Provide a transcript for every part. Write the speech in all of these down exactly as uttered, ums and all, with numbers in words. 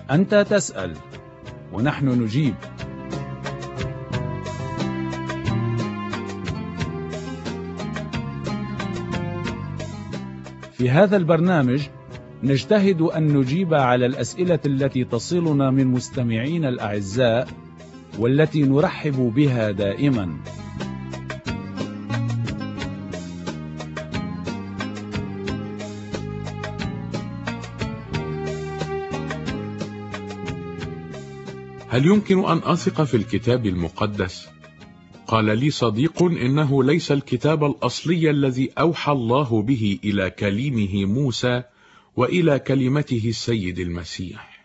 أنت تسأل ونحن نجيب. في هذا البرنامج نجتهد أن نجيب على الأسئلة التي تصلنا من مستمعين الأعزاء والتي نرحب بها دائما. هل يمكن أن أثق في الكتاب المقدس؟ قال لي صديق إنه ليس الكتاب الأصلي الذي أوحى الله به إلى كليمه موسى وإلى كلمته السيد المسيح.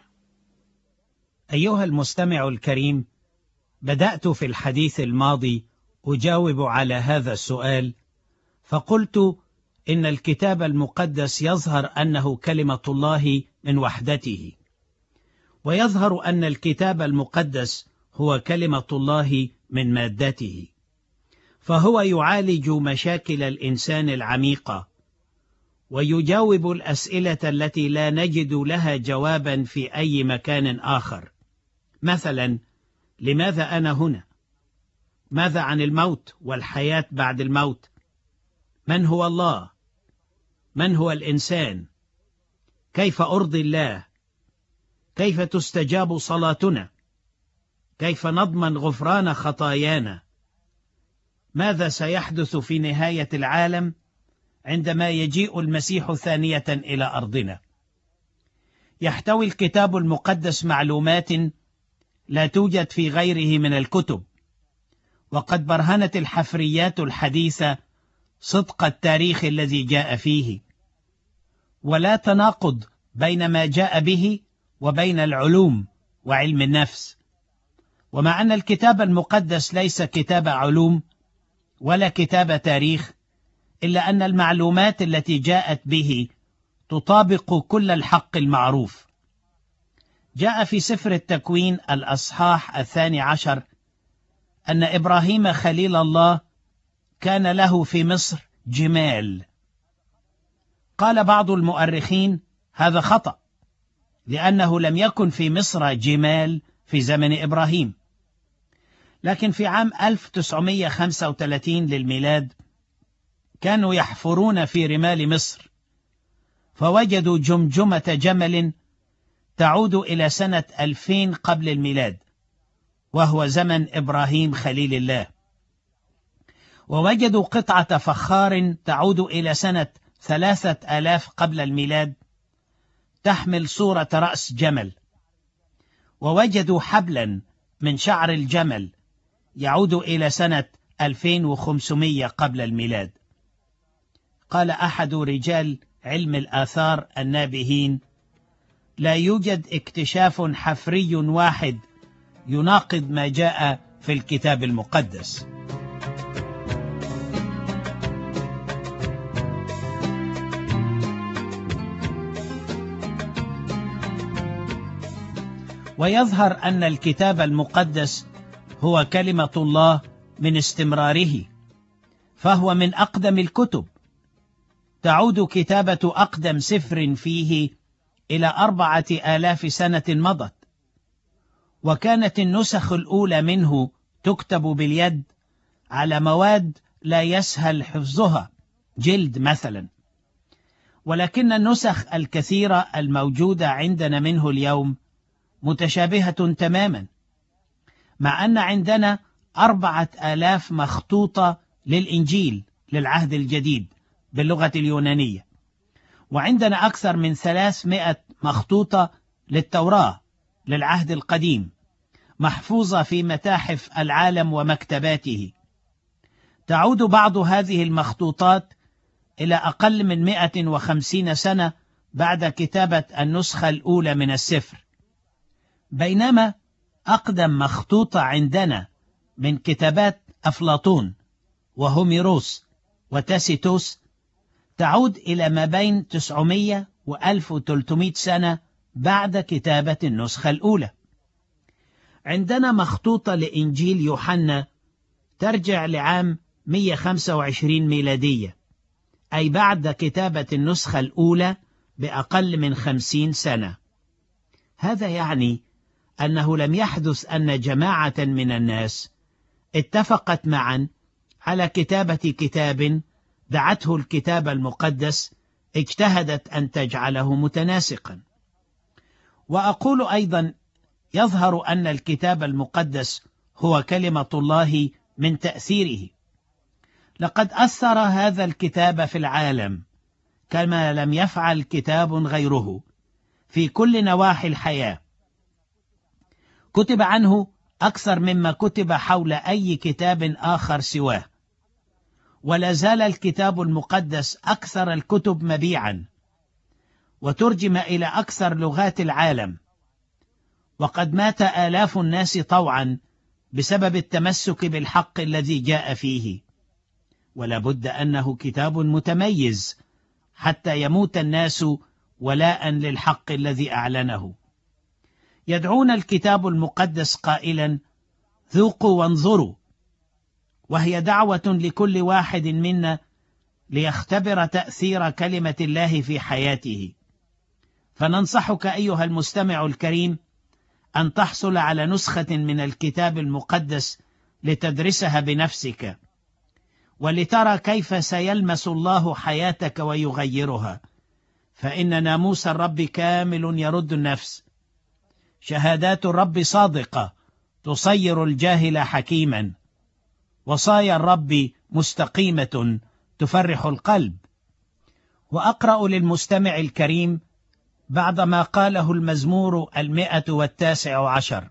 أيها المستمع الكريم، بدأت في الحديث الماضي أجاوب على هذا السؤال، فقلت إن الكتاب المقدس يظهر أنه كلمة الله من وحدته، ويظهر أن الكتاب المقدس هو كلمة الله من مادته، فهو يعالج مشاكل الإنسان العميقة ويجاوب الأسئلة التي لا نجد لها جوابا في أي مكان آخر. مثلا، لماذا أنا هنا؟ ماذا عن الموت والحياة بعد الموت؟ من هو الله؟ من هو الإنسان؟ كيف أرضي الله؟ كيف تستجاب صلاتنا؟ كيف نضمن غفران خطايانا؟ ماذا سيحدث في نهاية العالم عندما يجيء المسيح ثانية إلى أرضنا؟ يحتوي الكتاب المقدس معلومات لا توجد في غيره من الكتب، وقد برهنت الحفريات الحديثة صدق التاريخ الذي جاء فيه، ولا تناقض بين ما جاء به وبين العلوم وعلم النفس. ومع أن الكتاب المقدس ليس كتاب علوم ولا كتاب تاريخ، إلا أن المعلومات التي جاءت به تطابق كل الحق المعروف. جاء في سفر التكوين الأصحاح الثاني عشر أن إبراهيم خليل الله كان له في مصر جمال. قال بعض المؤرخين هذا خطأ، لأنه لم يكن في مصر جمال في زمن إبراهيم. لكن في عام ألف وتسعمائة وخمسة وثلاثين للميلاد كانوا يحفرون في رمال مصر، فوجدوا جمجمة جمل تعود إلى سنة ألفين قبل الميلاد، وهو زمن إبراهيم خليل الله. ووجدوا قطعة فخار تعود إلى سنة ثلاثة آلاف قبل الميلاد تحمل صورة رأس جمل. ووجدوا حبلا من شعر الجمل يعود إلى سنة ألفين وخمسمائة قبل الميلاد. قال أحد رجال علم الآثار النابهين: لا يوجد اكتشاف حفري واحد يناقض ما جاء في الكتاب المقدس. ويظهر أن الكتاب المقدس هو كلمة الله من استمراره، فهو من أقدم الكتب. تعود كتابة أقدم سفر فيه إلى أربعة آلاف سنة مضت، وكانت النسخ الأولى منه تكتب باليد على مواد لا يسهل حفظها، جلد مثلا. ولكن النسخ الكثيرة الموجودة عندنا منه اليوم متشابهة تماما، مع أن عندنا أربعة آلاف مخطوطة للإنجيل للعهد الجديد باللغة اليونانية، وعندنا أكثر من ثلاثمائة مخطوطة للتوراة للعهد القديم محفوظة في متاحف العالم ومكتباته. تعود بعض هذه المخطوطات إلى أقل من مئة وخمسين سنة بعد كتابة النسخة الأولى من السفر، بينما أقدم مخطوطة عندنا من كتابات أفلاطون وهوميروس وتاسيتوس تعود إلى ما بين تسعمائة وألف وثلاثمائة سنة بعد كتابة النسخة الأولى. عندنا مخطوطة لإنجيل يوحنا ترجع لعام مئة وخمسة وعشرين ميلادية، أي بعد كتابة النسخة الأولى بأقل من خمسين سنة. هذا يعني أنه لم يحدث أن جماعة من الناس اتفقت معا على كتابة كتاب دعته الكتاب المقدس اجتهدت أن تجعله متناسقا. وأقول أيضا يظهر أن الكتاب المقدس هو كلمة الله من تأثيره. لقد أثر هذا الكتاب في العالم كما لم يفعل كتاب غيره في كل نواحي الحياة. كتب عنه أكثر مما كتب حول أي كتاب آخر سواه، ولا زال الكتاب المقدس أكثر الكتب مبيعا، وترجم إلى أكثر لغات العالم، وقد مات آلاف الناس طوعا بسبب التمسك بالحق الذي جاء فيه. ولا بد أنه كتاب متميز حتى يموت الناس ولاء للحق الذي أعلنه. يدعون الكتاب المقدس قائلا: ذوقوا وانظروا، وهي دعوة لكل واحد منا ليختبر تأثير كلمة الله في حياته. فننصحك أيها المستمع الكريم أن تحصل على نسخة من الكتاب المقدس لتدرسها بنفسك، ولترى كيف سيلمس الله حياتك ويغيرها، فإن ناموس الرب كامل يرد النفس. شهادات الرب صادقة تصير الجاهل حكيما، وصايا الرب مستقيمة تفرح القلب. وأقرأ للمستمع الكريم بعد ما قاله المزمور المئة والتاسع عشر: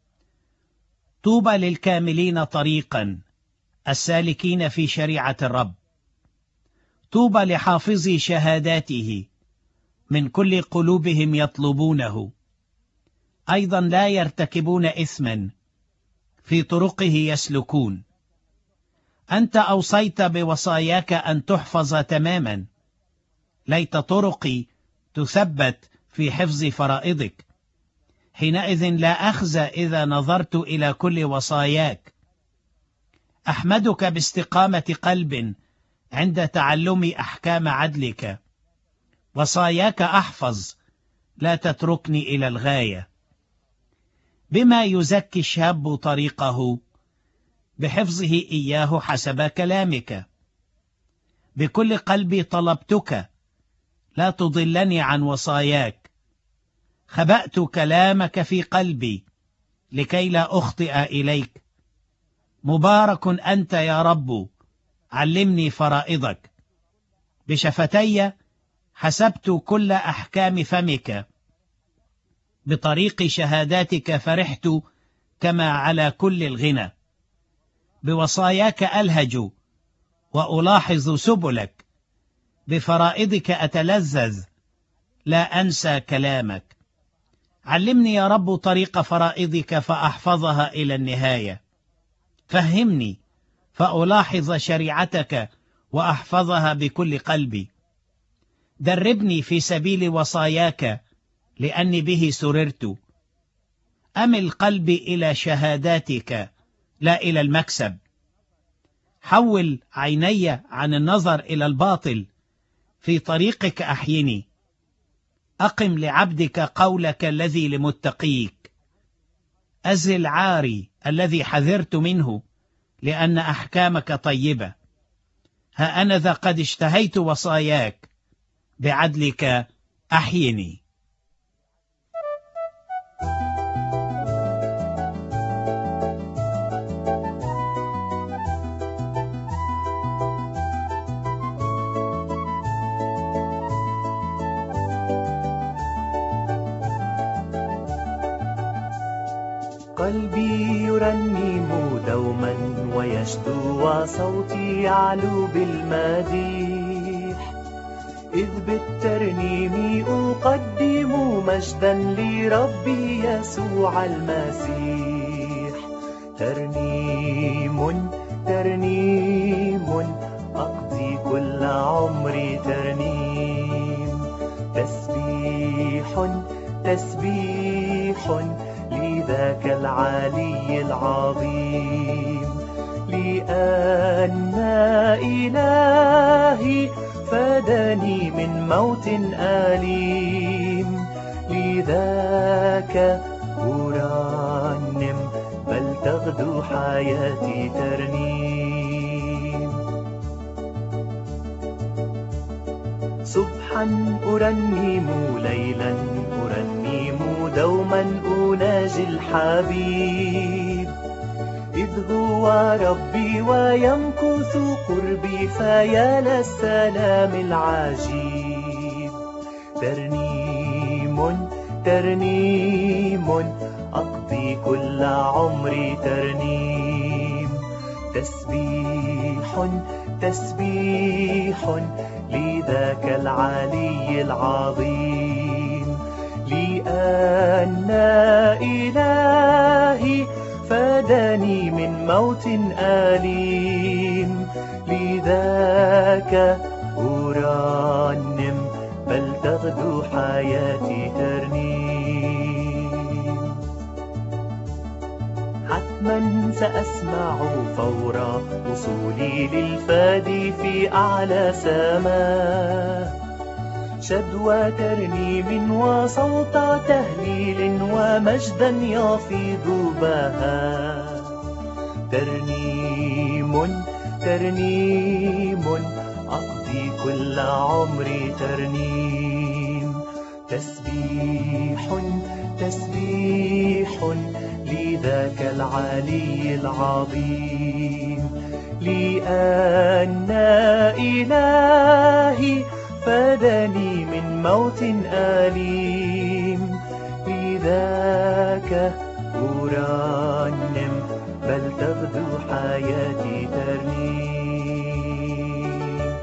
طوبى للكاملين طريقا السالكين في شريعة الرب، طوبى لحافظي شهاداته من كل قلوبهم يطلبونه، أيضا لا يرتكبون إثما في طرقه يسلكون. أنت أوصيت بوصاياك أن تحفظ تماما، ليت طرقي تثبت في حفظ فرائضك. حينئذ لا أخزى إذا نظرت إلى كل وصاياك. أحمدك باستقامة قلب عند تعلم أحكام عدلك. وصاياك أحفظ، لا تتركني إلى الغاية. بما يزكي الشاب طريقه؟ بحفظه إياه حسب كلامك. بكل قلبي طلبتك، لا تضلني عن وصاياك. خبأت كلامك في قلبي لكي لا أخطئ إليك. مبارك أنت يا رب، علمني فرائضك. بشفتي حسبت كل أحكام فمك، بطريق شهاداتك فرحت كما على كل الغنى. بوصاياك ألهج وألاحظ سبلك، بفرائضك أتلذذ لا أنسى كلامك. علمني يا رب طريق فرائضك فأحفظها إلى النهاية. فهمني فألاحظ شريعتك وأحفظها بكل قلبي. دربني في سبيل وصاياك لأني به سررت. أمل قلبي إلى شهاداتك لا إلى المكسب. حول عيني عن النظر إلى الباطل، في طريقك أحيني. أقم لعبدك قولك الذي لمتقيك. أزل عاري الذي حذرت منه، لأن أحكامك طيبة. ها أنا ذا قد اشتهيت وصاياك، بعدلك أحيني. قلبي يرنم دوما ويشدو وصوتي يعلو بالمديح، إذ بالترنيم أقدم مجدا لربي يسوع المسيح. ترنيم ترنيم أقضي كل عمري ترنيم، تسبيح تسبيح لذاك العلي العظيم، لأن إلهي فادني من موت أليم، لذا لذاك أرنم، بل تغدو حياتي ترنيم. صبحا أرنم، ليلا أرنم، دوما أناجي الحبيب، إذ هو ربي ويمكث قربي، فيا للسلام العجيب. ترنيم ترنيم، أقضي كل عمري ترنيم. تسبيح تسبيح لذاك العلي العظيم، لأن إلهي فاداني من موت أليم. لذاك أرنم، بل تغدو حياتي ترنيم. حتما سأسمع فور وصولي للفادي في أعلى سماء، شدوى ترنيم وصوت تهليل ومجدا يفيض بها. ترنيم ترنيم، أقضي كل عمري ترنيم. تسبيح تسبيح لذاك العلي العظيم، لأن إلهي فادني من موت أليم. لذاك أرنم، بل تغدو حياتي ترنيم.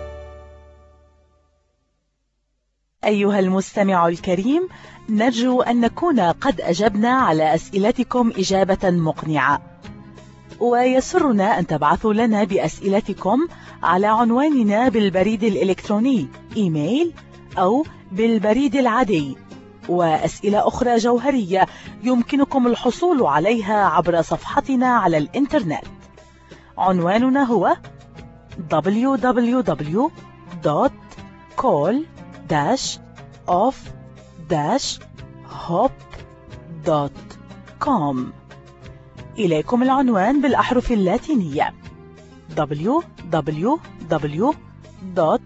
أيها المستمع الكريم، نرجو أن نكون قد أجبنا على أسئلتكم إجابة مقنعة، ويسرنا أن تبعثوا لنا بأسئلتكم على عنواننا بالبريد الإلكتروني إيميل أو بالبريد العادي. وأسئلة أخرى جوهرية يمكنكم الحصول عليها عبر صفحتنا على الإنترنت. عنواننا هو دبليو دبليو دبليو دوت كول داش اوف داش هوب دوت كوم. إليكم العنوان بالأحرف اللاتينية دبليو دبليو دبليو دوت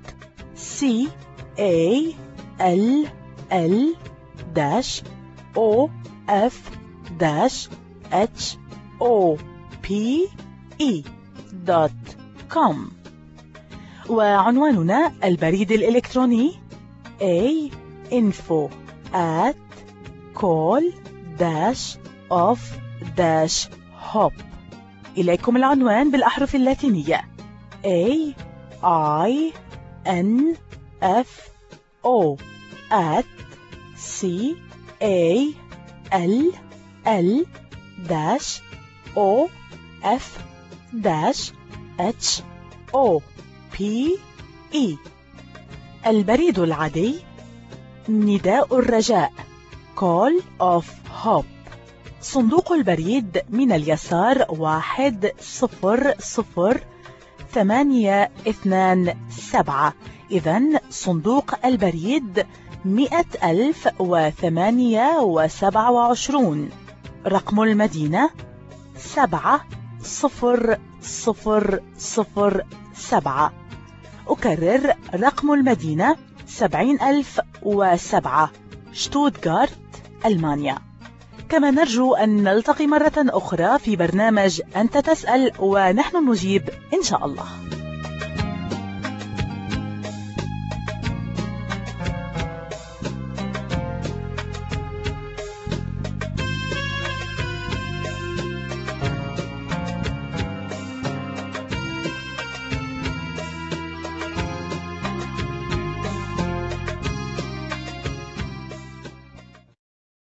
كول دوت كوم. وعنواننا البريد الإلكتروني a info at call dash of dash hop. إليكم العنوان بالأحرف اللاتينية A I N F O at C A L L dash O F dash H O P E. البريد العادي نداء الرجاء Call of Hope. صندوق البريد من اليسار واحد صفر صفر ثمانية اثنان سبعة. إذن صندوق البريد مئة ألف وثمانية وسبعة وعشرون. رقم المدينة سبعة صفر صفر صفر سبعة. أكرر رقم المدينة سبعين ألف وسبعة، شتوتغارت، ألمانيا. كما نرجو أن نلتقي مرة أخرى في برنامج أنت تسأل ونحن نجيب إن شاء الله.